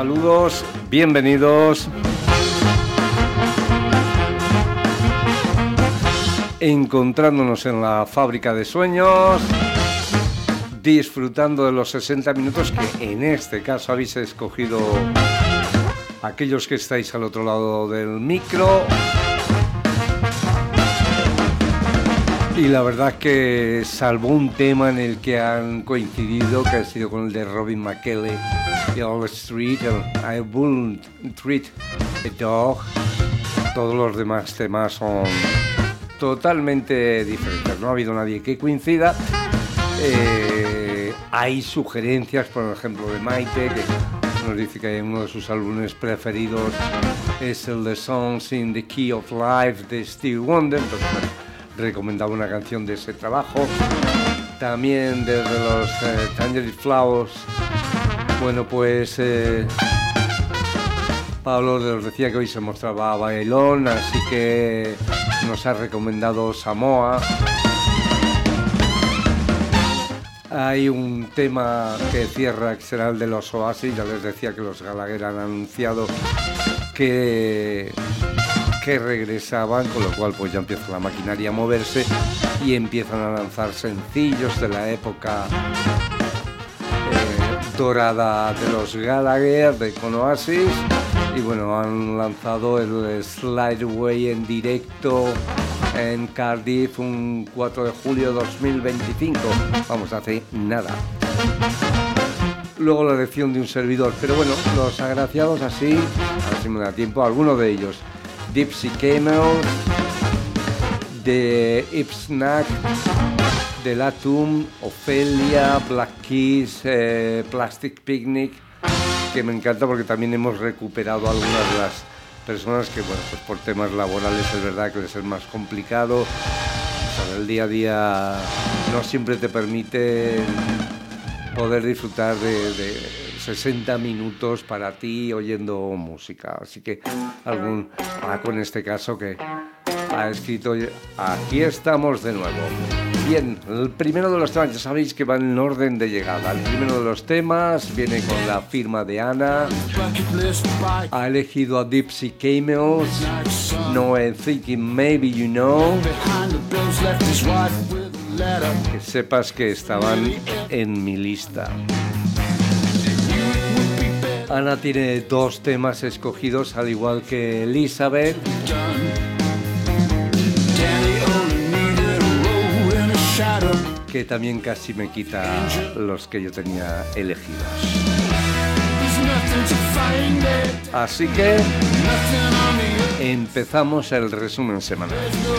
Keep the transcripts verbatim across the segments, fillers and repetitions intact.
Saludos, bienvenidos. Encontrándonos en la fábrica de sueños, disfrutando de los sesenta minutos que en este caso habéis escogido aquellos que estáis al otro lado del micro. Y la verdad que salvo un tema en el que han coincidido, que ha sido con el de Robin McKelley y All Street, el I Wouldn't Treat a Dog, todos los demás temas son totalmente diferentes. No ha habido nadie que coincida. Eh, hay sugerencias, por ejemplo, de Maite, que nos dice que uno de sus álbumes preferidos es el de Songs in the Key of Life de Stevie Wonder. Entonces, bueno, recomendaba una canción de ese trabajo. También desde los eh, Tangerine Flowers, bueno, pues eh, Pablo nos decía que hoy se mostraba bailón, así que nos ha recomendado Samoa. Hay un tema que cierra, que será el de los Oasis. Ya les decía que los Gallagher han anunciado que que regresaban, con lo cual pues ya empieza la maquinaria a moverse y empiezan a lanzar sencillos de la época eh, dorada de los Gallagher, de con Oasis, y bueno, han lanzado el Slide Away en directo en Cardiff un cuatro de julio de dos mil veinticinco, vamos, hace nada. Luego la elección de un servidor, pero bueno, los agraciados así, a ver si me da tiempo, algunos de ellos: Dipsy Camels, de Ipsnack, de Latum, Ophelia, Black Keys, eh, Plastic Picnic, que me encanta porque también hemos recuperado algunas de las personas que, bueno, pues por temas laborales es verdad que les es más complicado. O sea, el día a día no siempre te permite poder disfrutar de, de sesenta minutos para ti oyendo música. Así que algún Paco en este caso que ha escrito aquí estamos de nuevo. Bien, el primero de los temas, ya sabéis que va en orden de llegada. El primero de los temas viene con la firma de Ana. Ha elegido a Dipsy Camels, No I'm Thinking Maybe You Know. Que sepas que estaban en mi lista. Ana tiene dos temas escogidos, al igual que Elizabeth, que también casi me quita los que yo tenía elegidos. Así que empezamos el resumen semanal.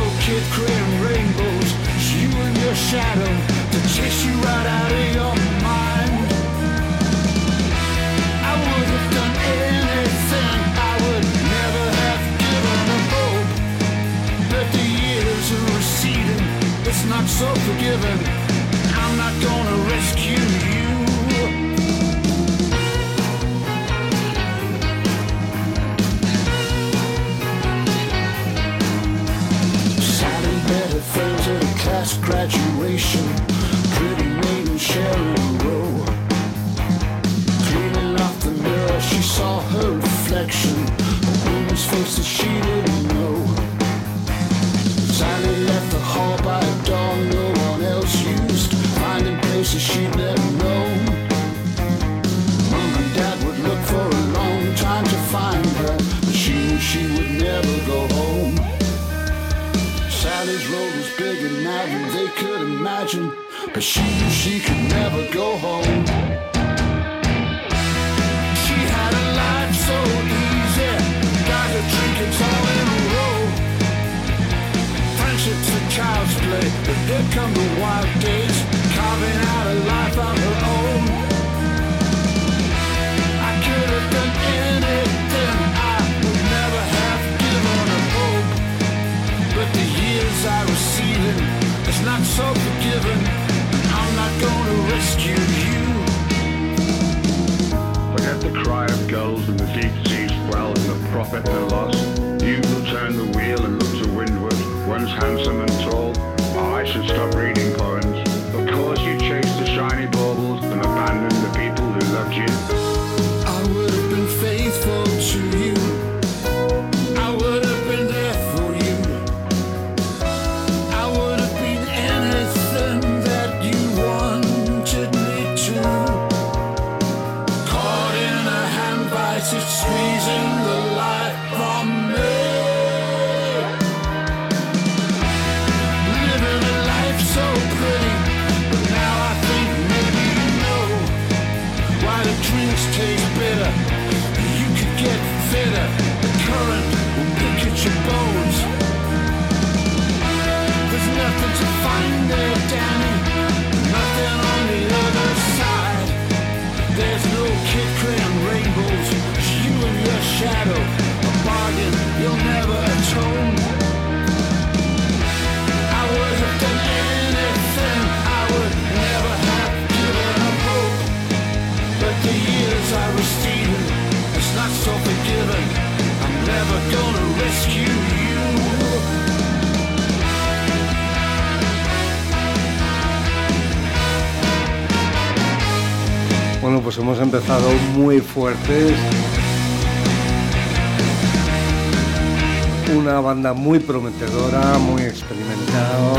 It's not so forgiving. I'm not gonna rescue you. Sally met her friends at a class graduation. Pretty maiden Sharon Rowe. Cleaning off the mirror, she saw her reflection. A woman's face that she didn't know. Sally left the hall by a door no one else used, finding places she'd never known. Mom and Dad would look for a long time to find her, but she knew she would never go home. Sally's road was bigger now than they could imagine, but she knew she could never go home. She had a life so easy, got her trinkets all in a row. Friendships a child's play, but here come the wild days, carving out a life of her own. I could have done anything, I would never have given up hope. But the years are receding, it's not so forgiving. I'm not gonna rescue you. the drinks taste bitter. You could get fitter. The current will pick at your bones. There's nothing to find there, Danny. Nothing on the other side. There's no kid crayon rainbows. It's you and your shadow. A bargain you'll never atone. I would have done anything. I would never have given up hope. But the years I was stealing, it's not so forgiving. I'm never gonna rescue you. Bueno, pues hemos empezado muy fuertes. Una banda muy prometedora, muy experimentada,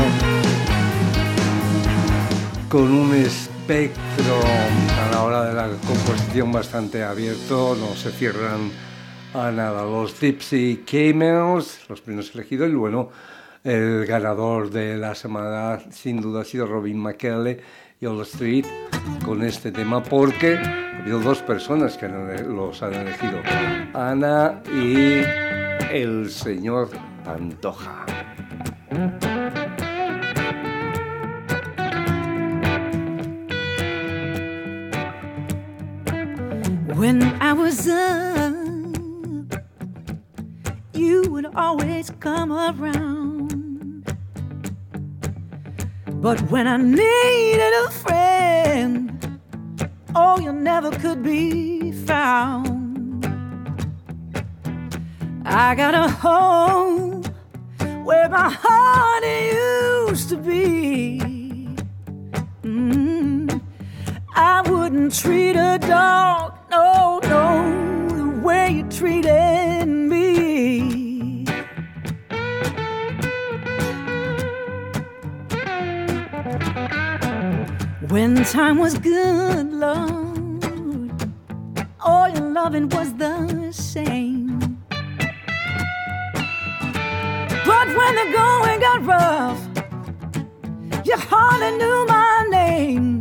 con un espectro a la hora de la composición bastante abierto, no se cierran a nada. Los Gypsy Camels, los primeros elegidos, y bueno, el ganador de la semana sin duda ha sido Robin McKelley y All Street con este tema, porque ha habido dos personas que han, los han elegido, Ana y el señor Pantoja. When I was up, you would always come around. But when I needed a friend, oh, you never could be found. I got a home where my heart used to be. Mm-hmm. I wouldn't treat a dog, no, no, the way you treated me. When time was good, Lord, all your loving was the same. But when the going got rough, you hardly knew my name.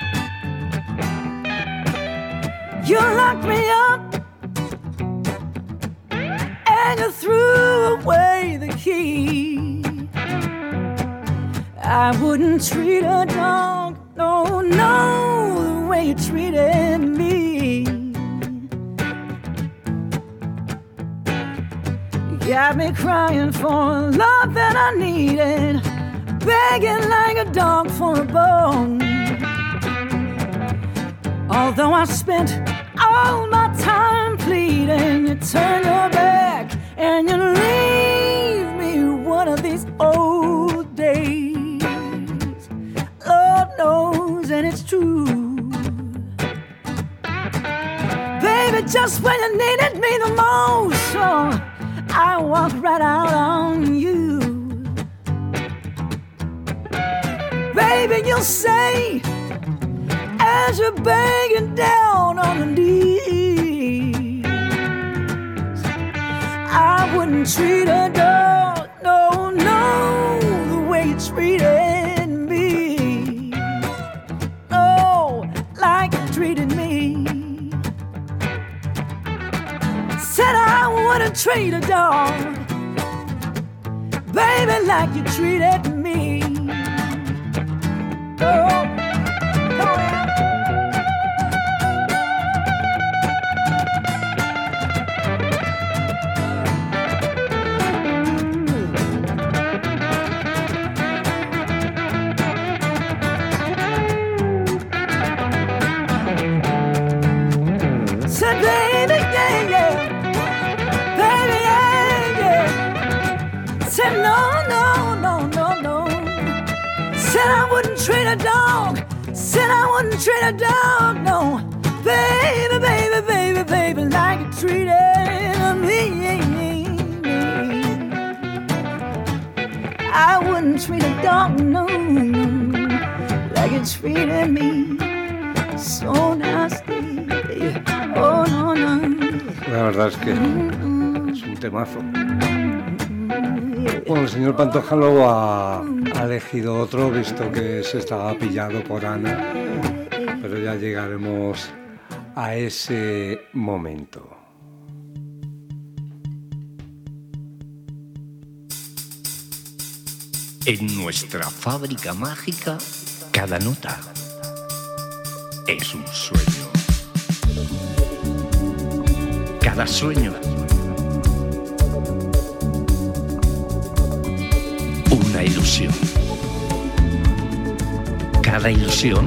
You locked me up and you threw away the key. I wouldn't treat a dog, no, no, the way you treated me. You got me crying for love that I needed, begging like a dog for a bone. Although I spent all my time pleading, you turn your back and you leave me one of these old days. Lord knows, and it's true. Baby, just when you needed me the most, oh, I walked right out on you. Baby, you'll say, as you're begging down on the knees, I wouldn't treat a dog, no, no, the way you treated me. Oh, like you treated me. Said I wouldn't treat a dog, baby, like you treated me. Oh. Said, baby, yeah, yeah, baby, yeah, yeah. Said, no, no, no, no, no. Said I wouldn't treat a dog. Said I wouldn't treat a dog, no. Baby, baby, baby, baby, like you treated me. I wouldn't treat a dog, no, like you treated me. So nasty. Oh, no, no. La verdad es que es un temazo. Bueno, el señor Pantoja luego ha, ha elegido otro, visto que se estaba pillado por Ana, pero ya llegaremos a ese momento. En nuestra fábrica mágica, cada nota es un sueño. Cada sueño, una ilusión. Cada ilusión,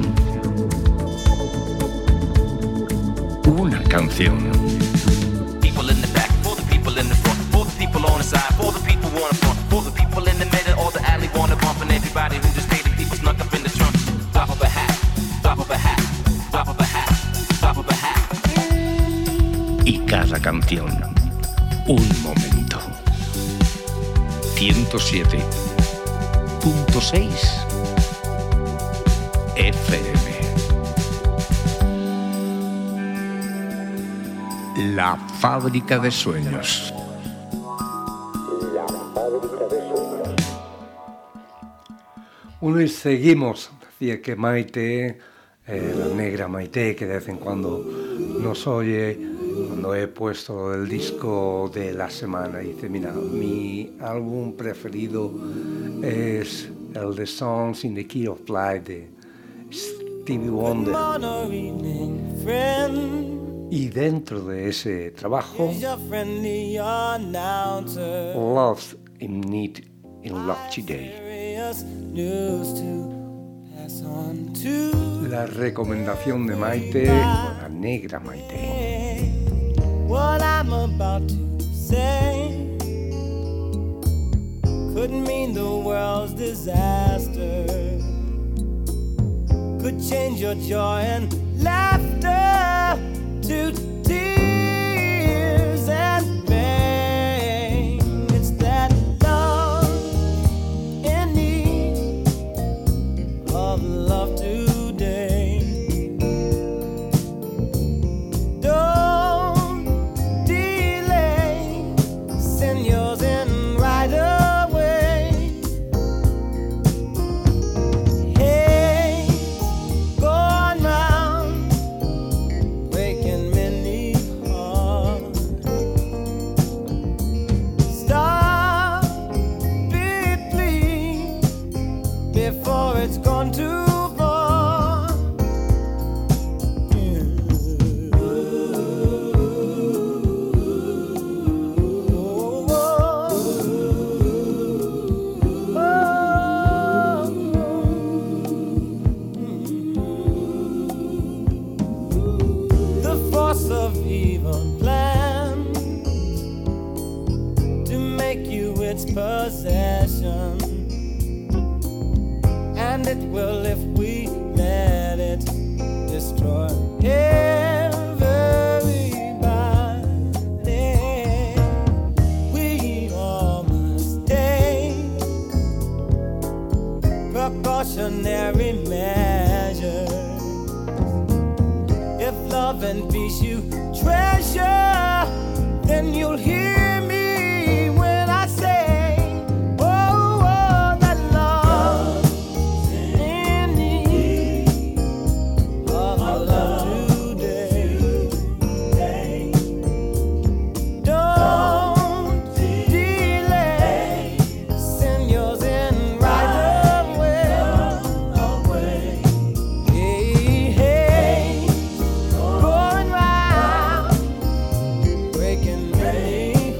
una canción. People in the back, for the people in the front, for the people on the side, for the people wanna front, for the people in the middle or the alley wanna bump, and everybody who just paid the people snuck up in the trunk. Drop of a hat, drop of a hat, drop of a hat, drop of a hat. Y cada canción, un momento. ciento siete punto seis F M. La fábrica de sueños. Bueno, y seguimos. Decía que Maite, eh, la negra Maite, que de vez en cuando nos oye, cuando he puesto el disco de la semana, dice, mira, mi álbum preferido es el de Songs in the Key of Life de Stevie Wonder. Y dentro de ese trabajo, Love's in Need in Love Today. La recomendación de Maite, la negra Maite. What I'm about to say could mean the world's disaster, could change your joy and laughter to tears and pain. It's that love in need of love today. Don't delay, send yours in right away. Hey, going round, breaking many hearts. Stop it, please, before it's gone too far. The force of evil plans to make you its possession, and it will if we let it destroy everybody. We all must take precautionary measures. If love and peace you treasure, then you'll hear me when I say, oh, oh, that love in need of love today. Don't delay, send yours in right away. Hey, hey, going round, breaking many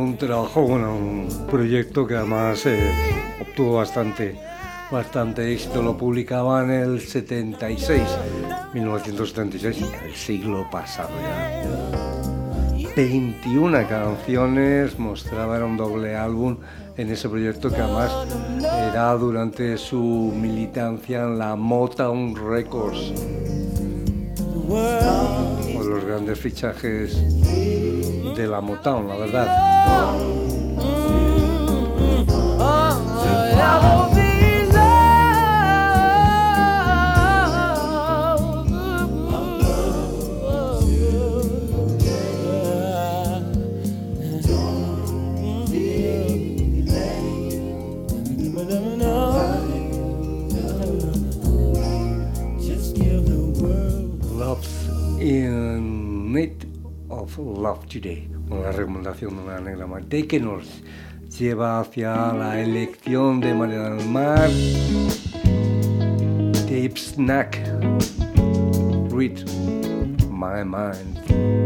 un trabajo, bueno, un proyecto que además eh, obtuvo bastante, bastante éxito. Lo publicaba en el setenta y seis, mil novecientos setenta y seis, el siglo pasado ya. veintiuna canciones, mostraba, era un doble álbum en ese proyecto que además era durante su militancia en la Motown Records. Uno de los grandes fichajes de la Motown, la verdad. In Need of Love Today, una recomendación de una negra Mate que nos lleva hacia la elección de María del Mar, Deep Snack, Read My Mind.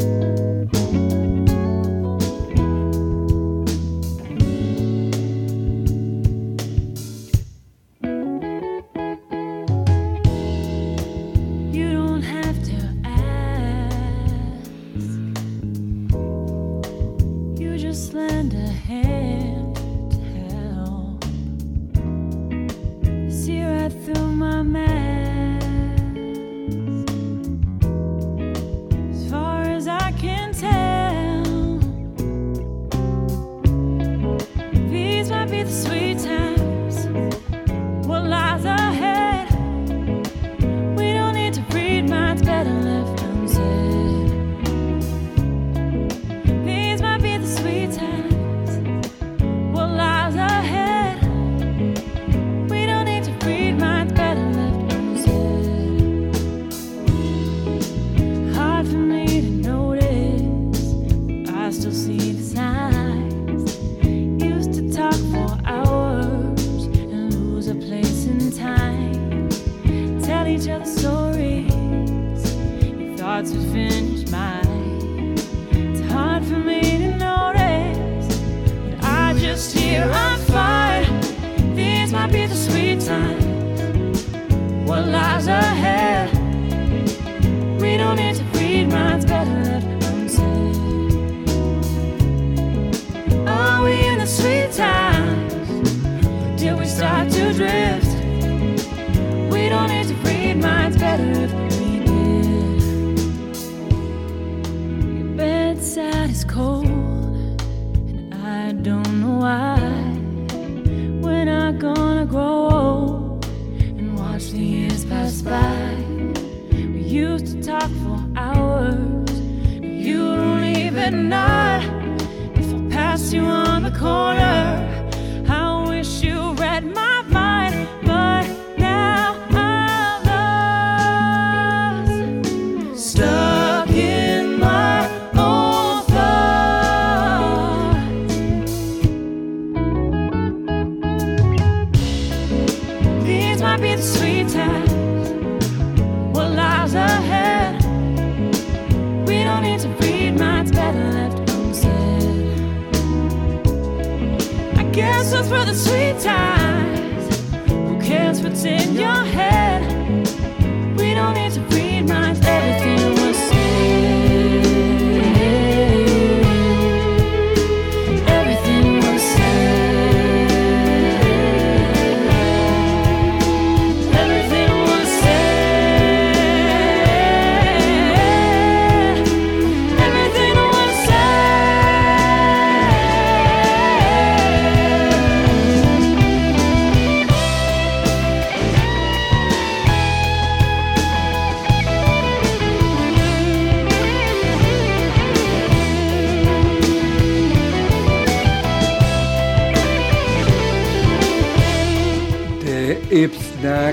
Ipsnack,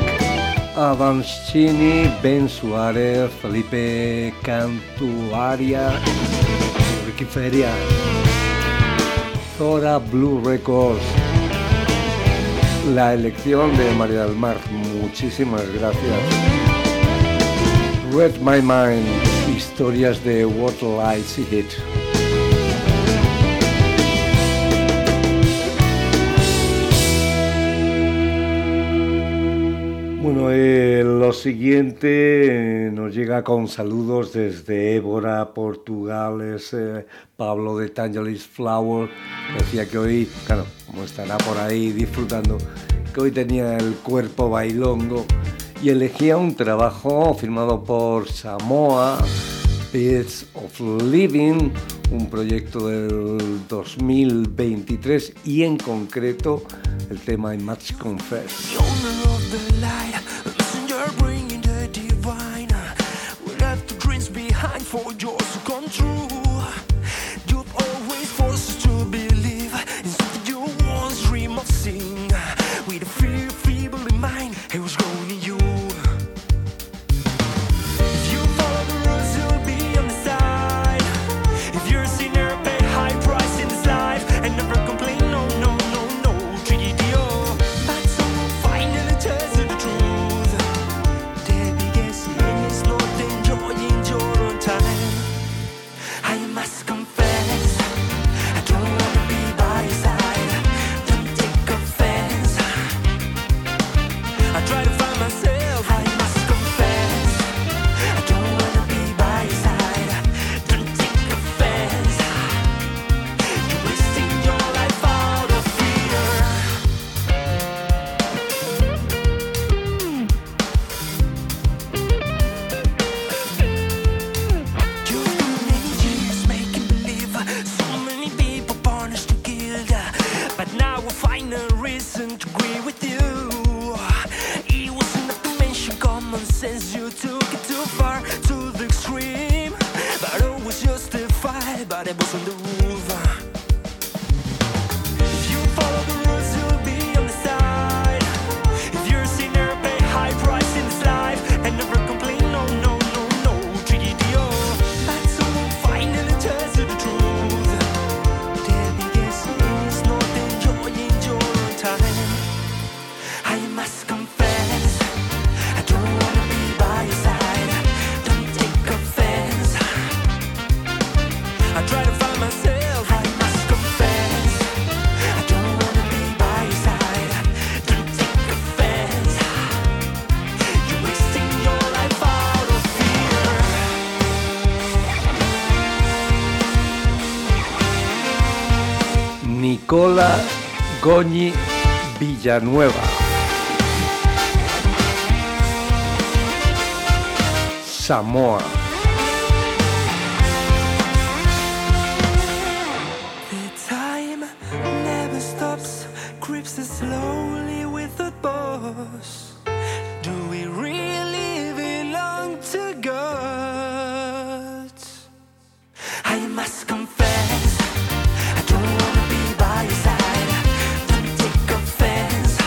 Avancini, Ben Suárez, Felipe Cantuaria, Ricky Feria, Zora Blue Records. La elección de María del Mar, muchísimas gracias. Read My Mind, historias de What Lies It. Bueno, eh, lo siguiente eh, nos llega con saludos desde Évora, Portugal, es eh, Pablo de Tangerine Flower. Decía que hoy, claro, como estará por ahí disfrutando, que hoy tenía el cuerpo bailongo y elegía un trabajo firmado por Samoa, Bits of Living, un proyecto del dos mil veintitrés y en concreto el tema I Must Confess. The owner of the light, a messenger bringing the divine. We left the dreams behind for yours to come true. You've always forced us to believe in something you once dreamed of seeing. With a fear feeble in mind, it was growing in you. If you follow the rules, you'll be on the side. If you're a sinner, pay high price in this life and never complain. No, no, no, no. Treat it your. But someone finally tells you the truth. They be guessing it's not enjoying your own time. I must confess, I don't wanna be by your side. Don't take offense. I try to find myself. I must confess, I don't wanna be by your side. Don't take offense. You're wasting your life out of fear. You've spent many years making believe, so many people punished and killed. But now I find a reason to agree with you. It wasn't enough to mention common sense. You took it too far, to the extreme. But it was justified, but it wasn't the rule. If you follow the rules, you'll be on the side. If you're a sinner, pay high price in this life and never complain. No, no, no, no. Treat it your. But someone finally tells you the truth. They'll be guessing it's not enjoying your own time. I must confess, I don't wanna be by your side. Don't take offense. I try to find myself. I must confess, I don't wanna be by your side. Don't take offense. You're wasting your life out of fear. Nicola Goñi Villanueva. Samoa. The time never stops, creeps us slowly with the boss. Do we really belong to God? I must confess, I don't wanna be by your side. Don't take offense.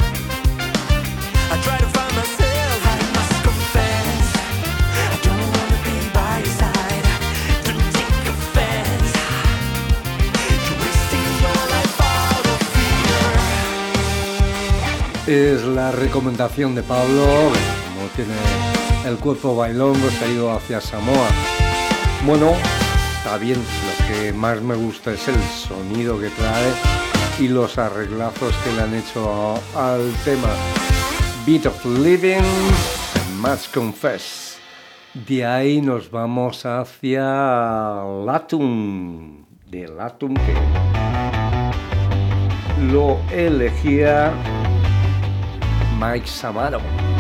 I try to find myself. I must confess, I don't wanna be by your side. Don't take offense. You're wasting your life out of fear. Es la recomendación de Pablo, como tiene el cuerpo bailongo, se ha ido hacia Samoa. Bueno, está bien, lo que más me gusta es el sonido que trae y los arreglazos que le han hecho a- al tema. Beat of Living, I Must Confess. De ahí nos vamos hacia Latum, de Latum que lo elegía Mike Samaro.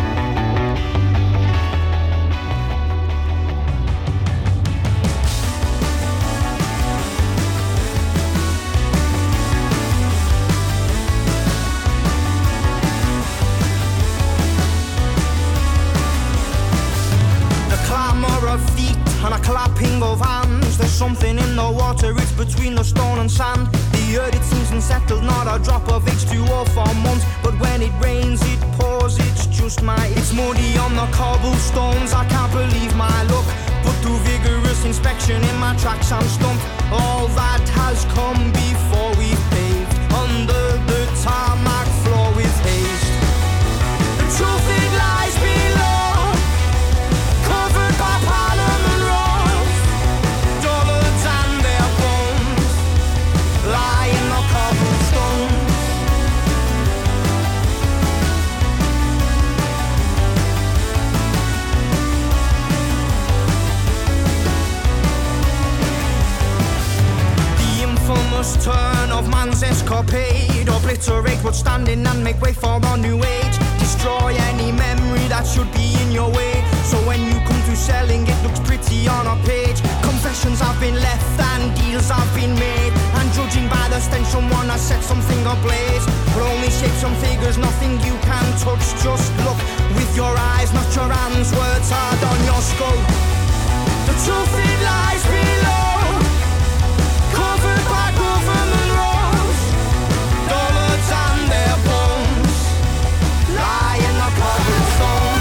The clamour of feet and a clapping of hands. There's something in the water, it's between the stone and sand. The earth, it seems unsettled, not a drop of H two O for months. But when it rains, it pours, it's just my. It's muddy on the cobblestones, I can't believe my luck. Put through vigorous inspection in my tracks, I'm stumped. All that has come before we've paved under the tarmac floor with haste. The truth, it lies below, covered by Parliament roads. Dollars and their bones lie in the cobblestones. last turn of man's escapade. Obliterate what's standing and make way for a new age. Destroy any memory that should be in your way. So when you come to selling, it looks pretty on a page. Confessions have been left and deals have been made. And judging by the stench, someone has set something ablaze. But only shapes and figures, nothing you can touch. Just look with your eyes, not your hands. Words hard on your skull. The truth, it lies below, covered by government laws. Dollars and their bones lie in the cobblestones.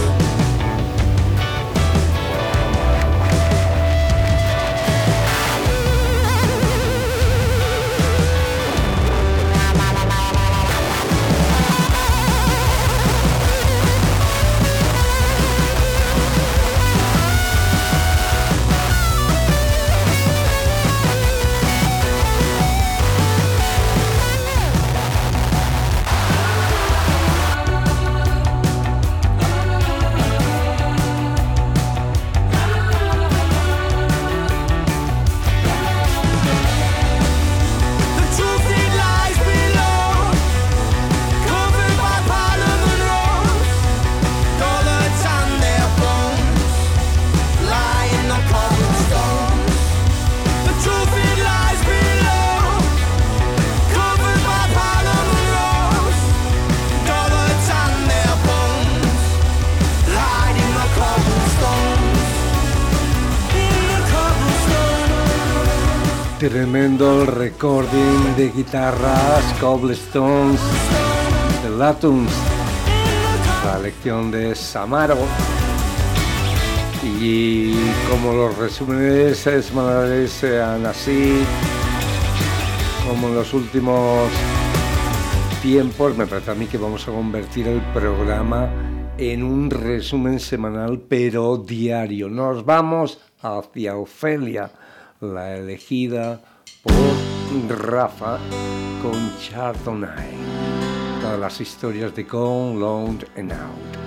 Tremendo el recording de guitarras, Cobblestones, de Latuns, la lección de Samaro. Y como los resúmenes semanales sean así, como en los últimos tiempos, me parece a mí que vamos a convertir el programa en un resumen semanal, pero diario. Nos vamos hacia Ofelia, la elegida por Rafa con Chardonnay. Todas las historias de Gone, Loud and Out.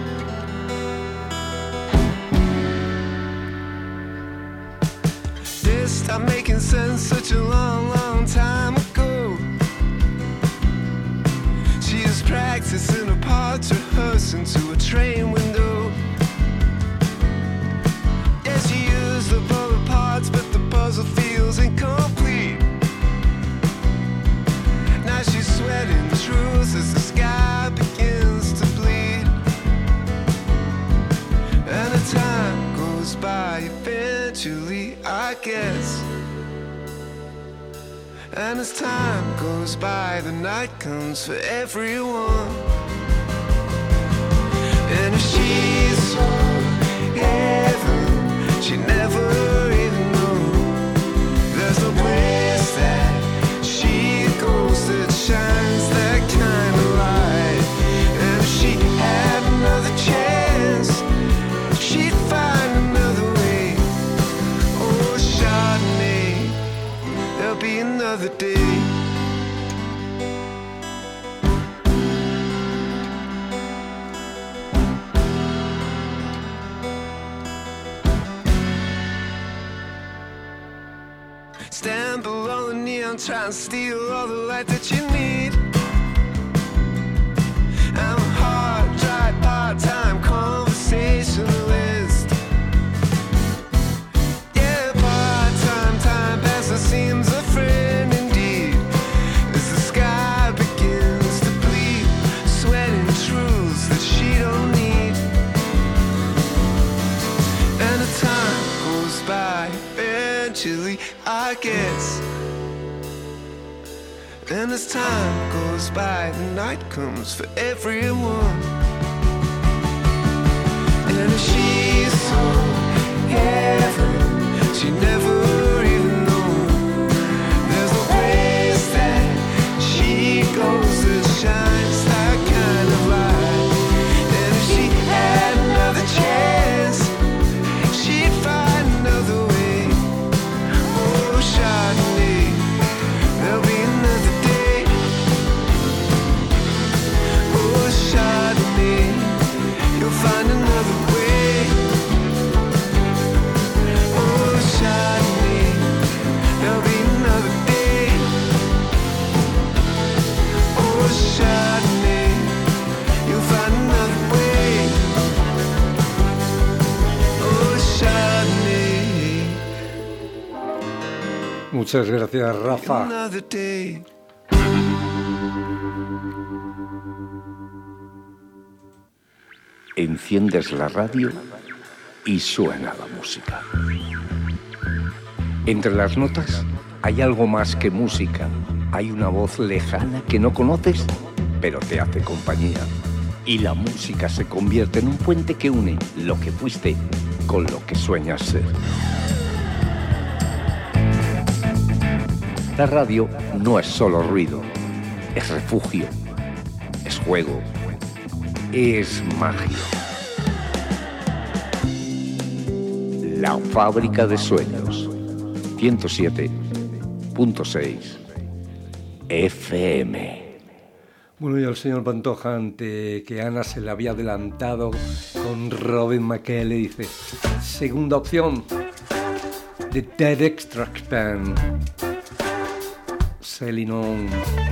This stopped making sense such a long, long time ago. She is practicing her parts, rehearsing to a train window. Yeah, she used the puzzle parts, but the puzzle feels incomplete. Now she's sweating truth as the sky begins to bleed. And the time goes by eventually, I guess. And as time goes by, the night comes for everyone. And if she's for heaven, she never even knew. There's no place that she goes that shines that kind of light. And if she had another chance, she'd find another way. Oh, Chardonnay, there'll be another day. Stand below the neon, try and steal all the light that you need. I'm a hard, dry, part-time conversationalist. Yeah, part-time time passer seems a friend indeed. As the sky begins to bleed, sweating truths that she don't need. And the time goes by eventually, I guess. And as time goes by, the night comes for everyone. And if she's so heaven, she never even knew. There's no place that she goes that shines that kind of light. And if she had another chance, she'd find another way. Oh, Chardonnay, there'll be another day. Oh, Chardonnay, you'll find another way. Muchas gracias, Rafa. Another day. Enciendes la radio y suena la música. Entre las notas hay algo más que música. Hay una voz lejana que no conoces, pero te hace compañía. Y la música se convierte en un puente que une lo que fuiste con lo que sueñas ser. La radio no es solo ruido, es refugio, es juego, es magia. La fábrica de sueños, ciento siete punto seis F M. Bueno, y al señor Pantoja, ante que Ana se le había adelantado con Robin McKay, le dice: segunda opción, The Dead Extract Band, Sailing On.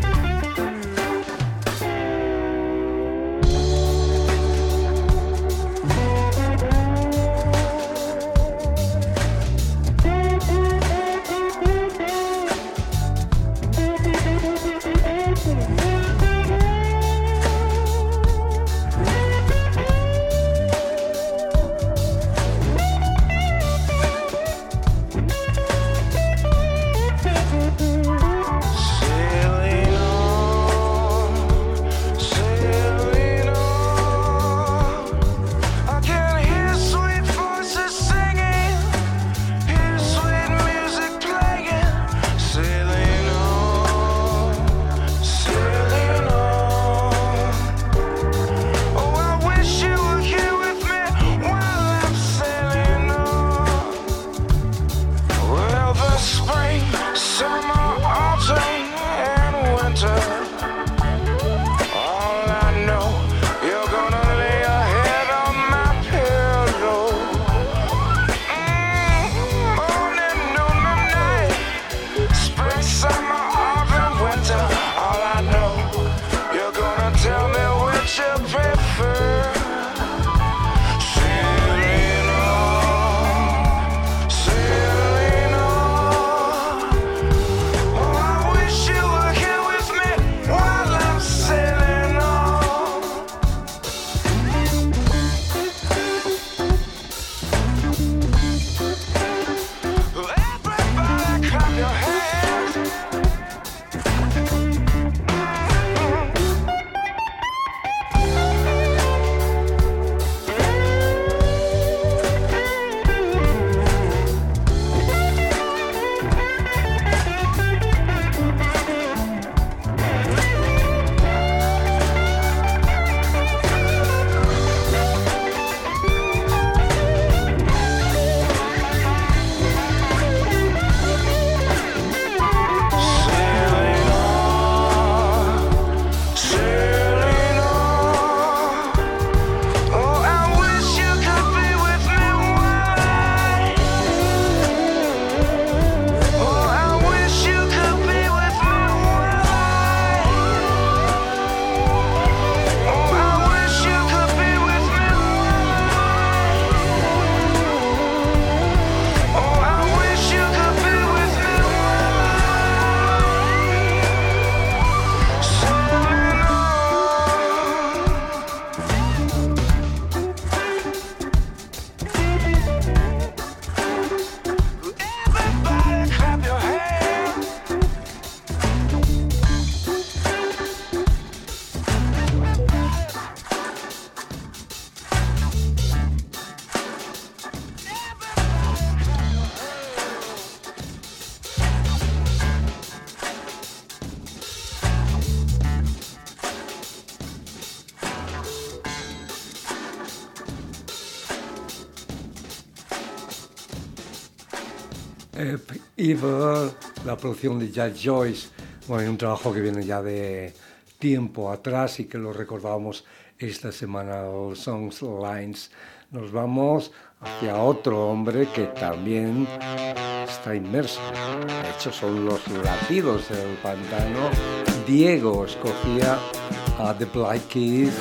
Evil, la producción de Jack Joyce, bueno, un trabajo que viene ya de tiempo atrás y que lo recordábamos esta semana, los Songs Lines. Nos vamos hacia otro hombre que también está inmerso. De hecho, son los latidos del pantano. Diego escogía a The Black Keys,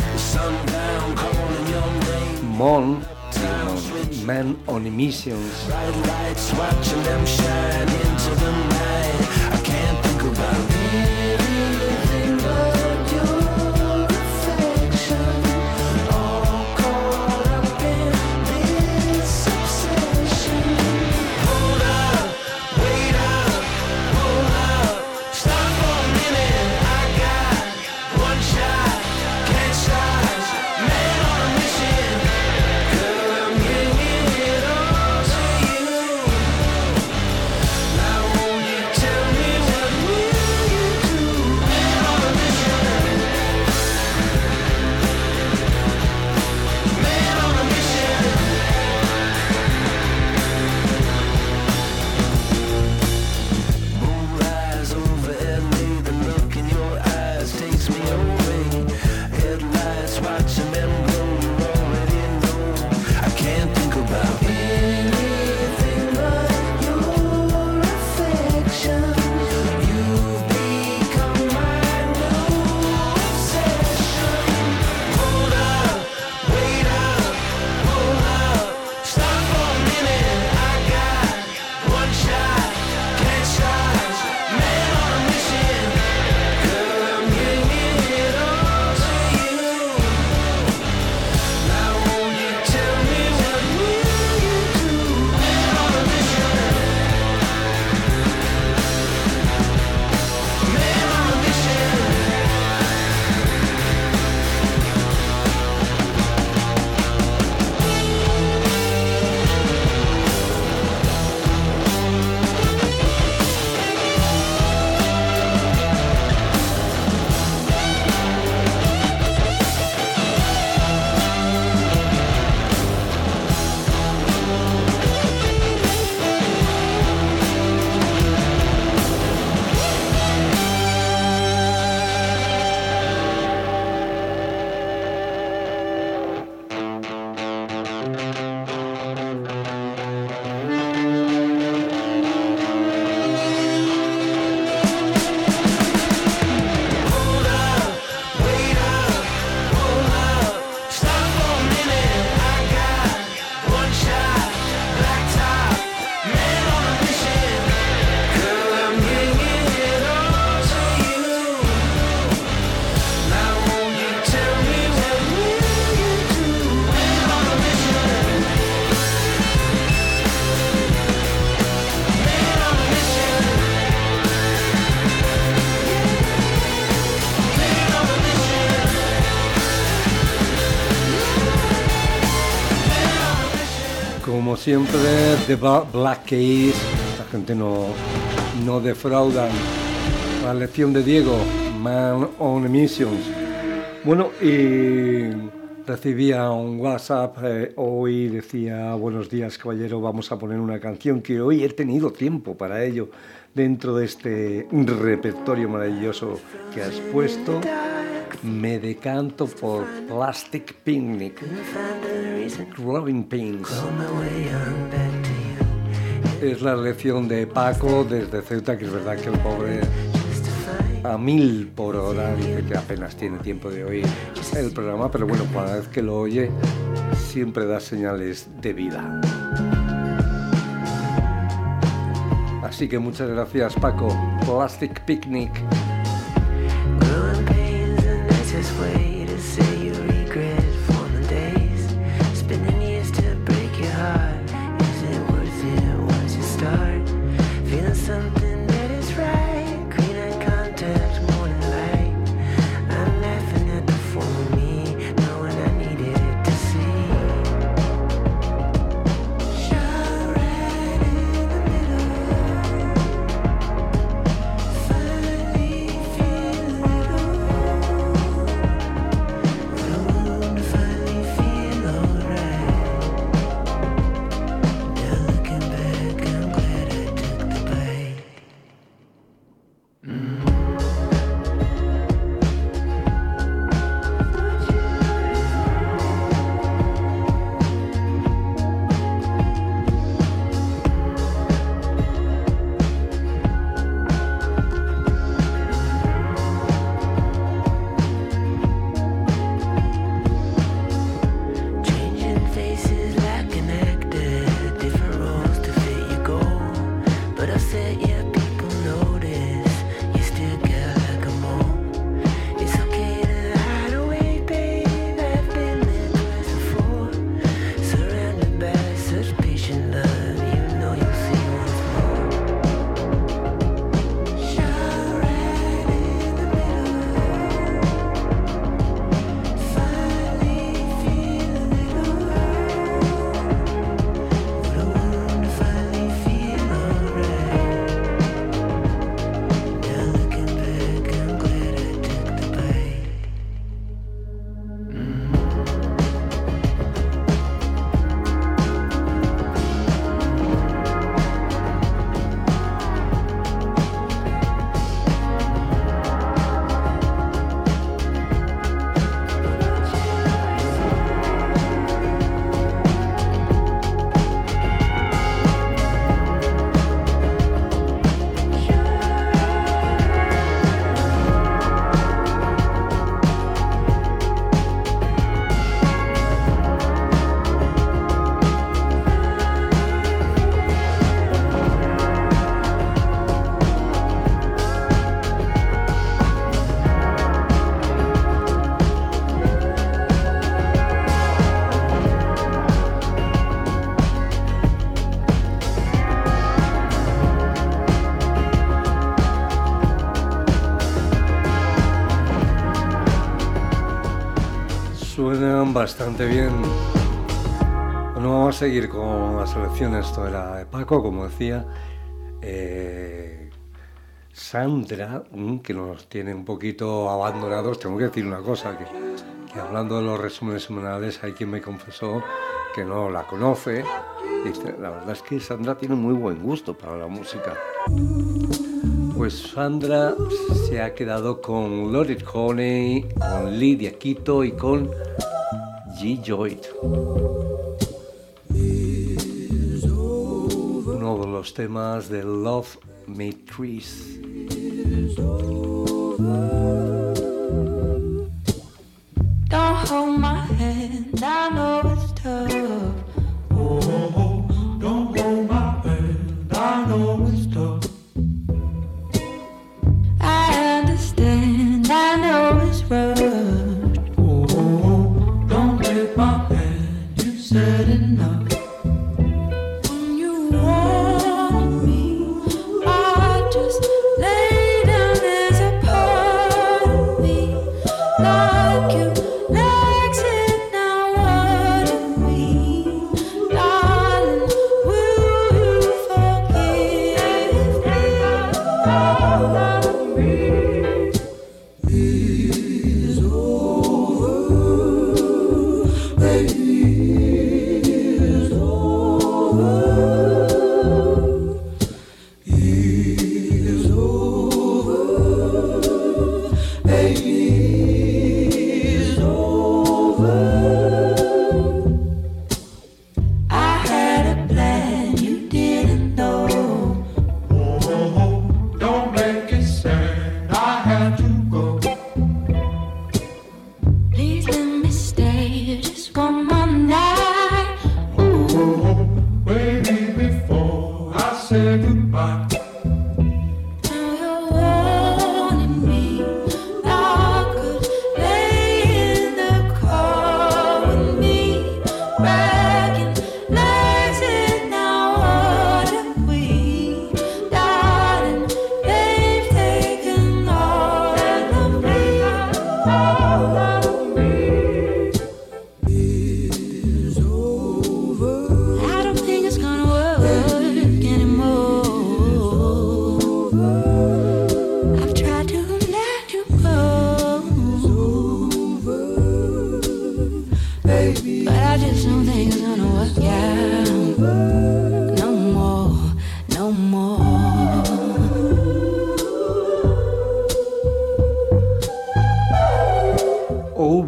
Mon, Man on a Mission. Bright lights watching them shine into the night. como siempre, The Black Keys. La gente no, no defraudan. La lección de Diego, Man on a Mission. Bueno, y recibía un WhatsApp eh, hoy, decía: buenos días, caballero, vamos a poner una canción que hoy he tenido tiempo para ello dentro de este repertorio maravilloso que has puesto. Me decanto por Plastic Picnic, Growing Pains. Es la lección de Paco desde Ceuta, que es verdad que el pobre a mil por hora dice que apenas tiene tiempo de oír el programa, pero bueno, cada vez que lo oye siempre da señales de vida. Así que muchas gracias, Paco. Plastic Picnic. Way to say you regret former days, spending years to break your heart. Is it worth it once you start feeling something that is right? Green eye contact, morning light. I'm laughing at the form of me, knowing I needed it to see. Shine right in the middle, finally feel a little. Suenan bastante bien. Bueno, vamos a seguir con las selecciones. Esto era de Paco, como decía. Eh, Sandra, que nos tiene un poquito abandonados. Tengo que decir una cosa, que, que hablando de los resúmenes semanales, hay quien me confesó que no la conoce. Dice, la verdad es que Sandra tiene muy buen gusto para la música. Pues Sandra se ha quedado con Loaded Honey, con Lydia Quito y con G. Lloyd. Uno de los temas de Love Made Trees. Don't hold my hand, I know it's tough. Oh, oh, oh, don't hold my hand, I know it's tough. I understand, I know it's rough. Oh, oh, oh, don't take my hand, you said enough. When you want me, I just lay down. There's a part of me like you likes it now. What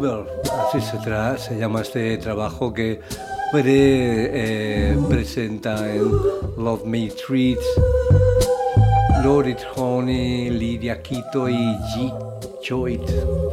Over, así se, tra- se llama este trabajo que pre, eh, presenta en Love Me Treats Loaded Honey, Lydia Quito y G. Choit.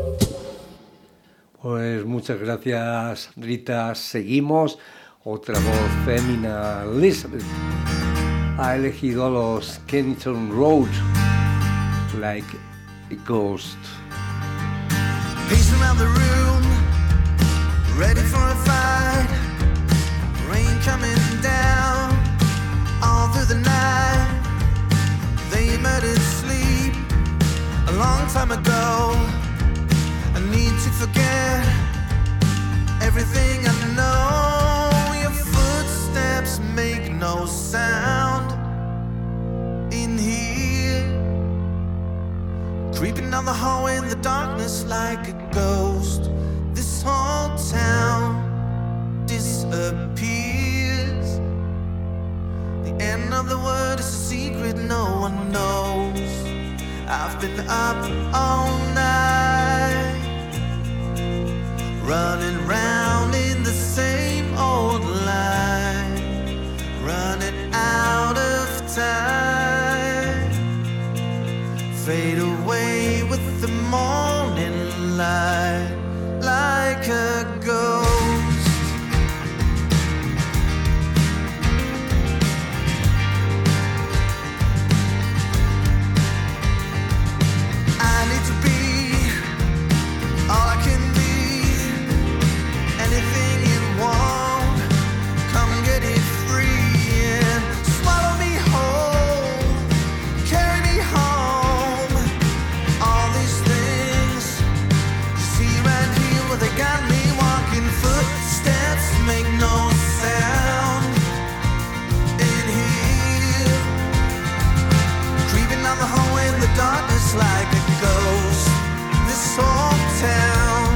Pues muchas gracias, Rita. Seguimos. Otra voz fémina, Elizabeth, ha elegido a los Kennington Road, Like a Ghost. Pacing around the room, ready for a fight. Rain coming down all through the night. They murdered sleep a long time ago. I need to forget everything I know. Your footsteps make no sound in here. Creeping down the hallway in the darkness like a ghost. This whole town disappears. The end of the word is a secret no one knows. I've been up all night, running round in the same old line, running out of time. Fade away with the morning light like a ghost. I need to be all I can be, anything you want, come get it free and swallow me whole, carry me home. All these things you see right here, well they got me walking. Footsteps make no sound in here, creeping down the hallway in the darkness like a ghost. This whole town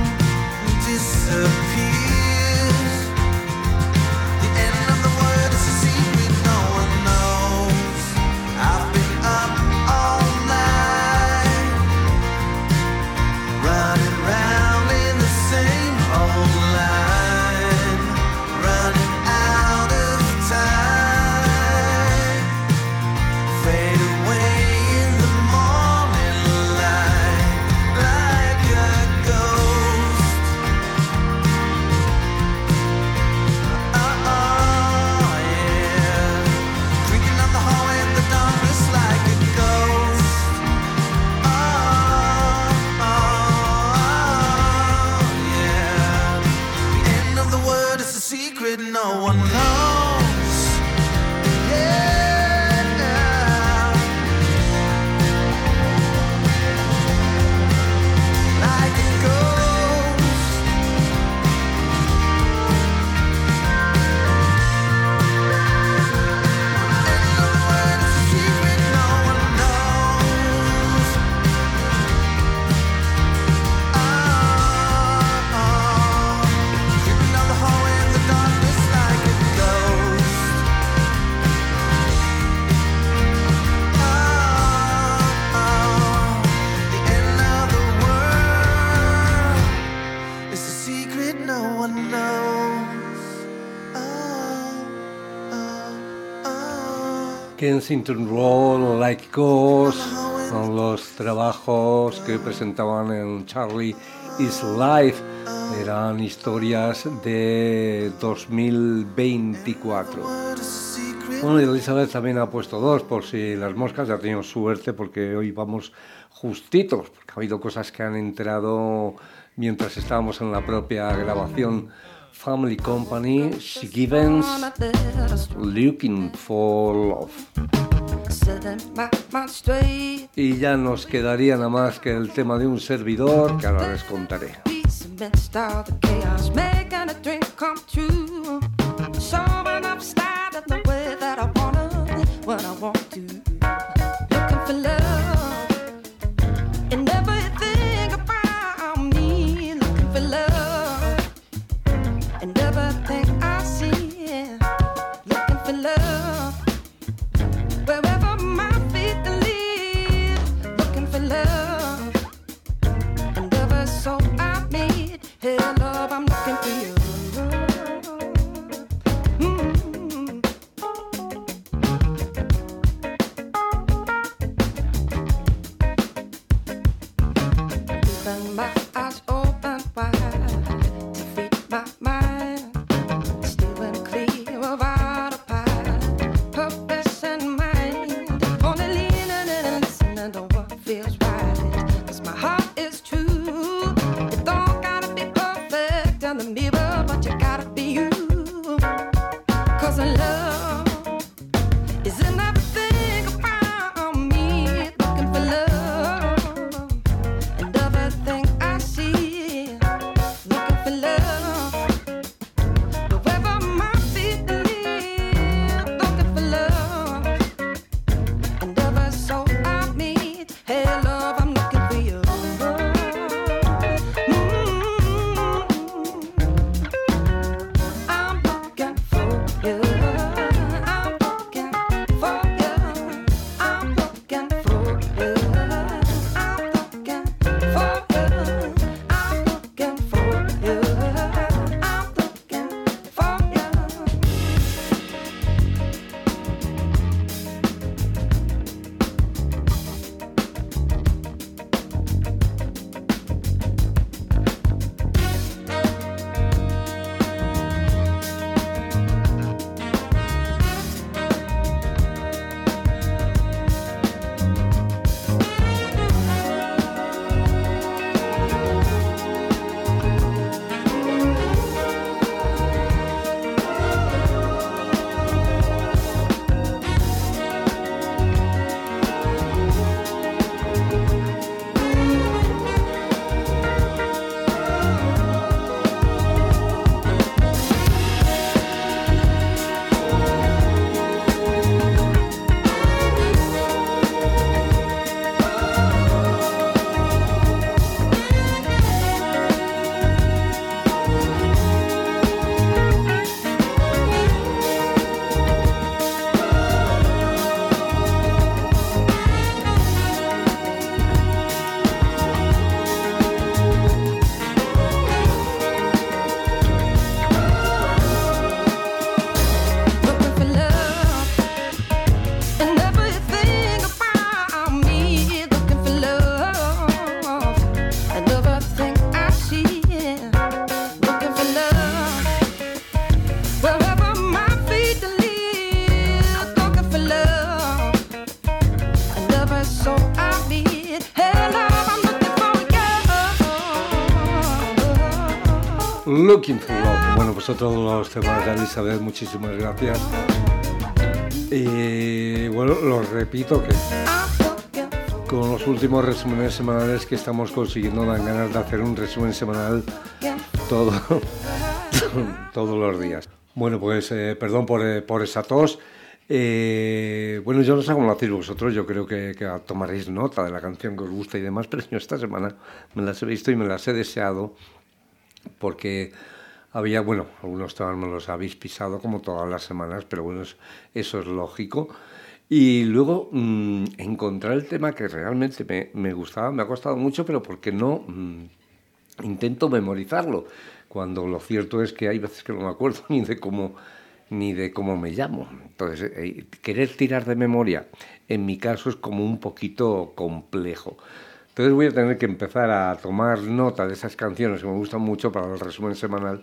disappears. The end of the word is a secret no one knows. I've been up all night, running round in the same old line, running out of time. Fade away in the morning light like a ghost. Oh, yeah. Creeping down the hallway in the darkness like a ghost. Oh, oh, yeah. The end of the word is a secret no one knows. Yeah. Like a ghost. End of the word is a secret no one knows. Oh, oh. Creeping down the hallway in the darkness like a ghost. Oh, oh. The end of the world is a secret no one knows. Oh, oh, oh. Kensington Road, Like Ghost, son los trabajos que presentaban en Charlie is Life. Eran historias de dos mil veinticuatro. Bueno, y Elizabeth también ha puesto dos, por si las moscas. Ya tenido suerte porque hoy vamos justitos, porque ha habido cosas que han entrado mientras estábamos en la propia grabación. Family Company, She Givens, Looking for Love. Y ya nos quedaría nada más que el tema de un servidor que ahora les contaré. So I made Looking for Love. Bueno, pues otro de los temas de Elizabeth, muchísimas gracias. Y bueno, lo repito que con los últimos resúmenes semanales que estamos consiguiendo dan ganas de hacer un resumen semanal todo, todos los días. Bueno, pues eh, perdón por, eh, por esa tos. Eh, bueno, yo no sé cómo lo hacéis vosotros, yo creo que, que tomaréis nota de la canción que os gusta y demás, pero yo esta semana me las he visto y me las he deseado porque había, bueno, algunos temas me los habéis pisado como todas las semanas, pero bueno, eso, eso es lógico. Y luego mmm, encontrar el tema que realmente me, me gustaba, me ha costado mucho, pero porque no mmm, intento memorizarlo, cuando lo cierto es que hay veces que no me acuerdo ni de cómo, ni de cómo me llamo. Entonces, eh, querer tirar de memoria, en mi caso, es como un poquito complejo. Entonces voy a tener que empezar a tomar nota de esas canciones que me gustan mucho para el resumen semanal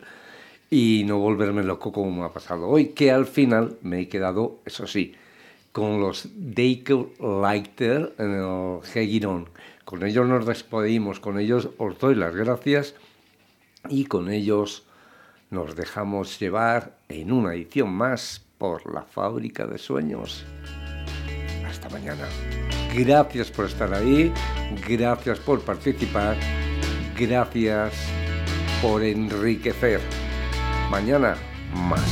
y no volverme loco como me ha pasado hoy, que al final me he quedado, eso sí, con los Dake Lighter en el Hanging On. Con ellos nos despedimos, con ellos os doy las gracias y con ellos nos dejamos llevar en una edición más por la Fábrica de Sueños. Hasta mañana. Gracias por estar ahí, gracias por participar, gracias por enriquecer. Mañana más.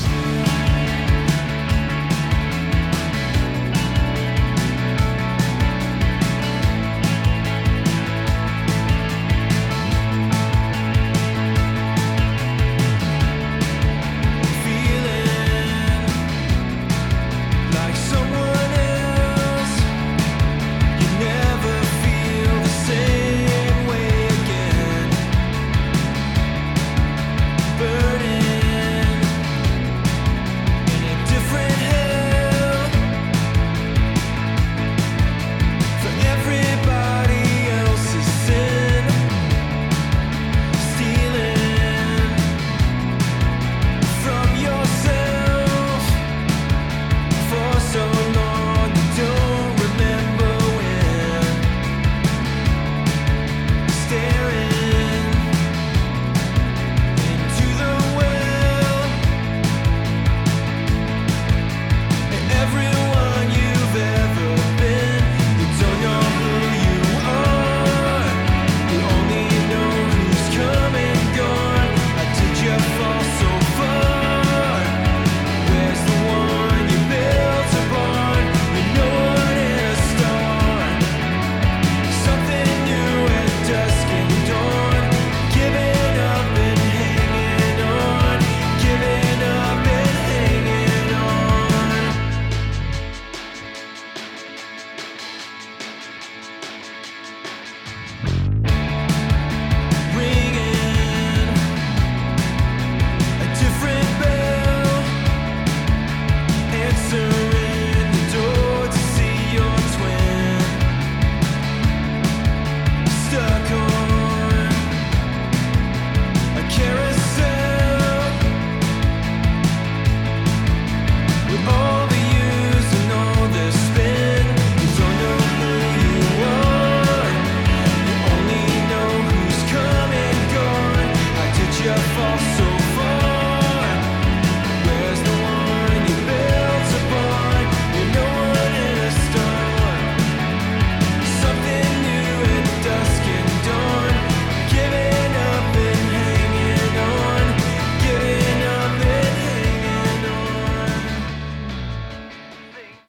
fall so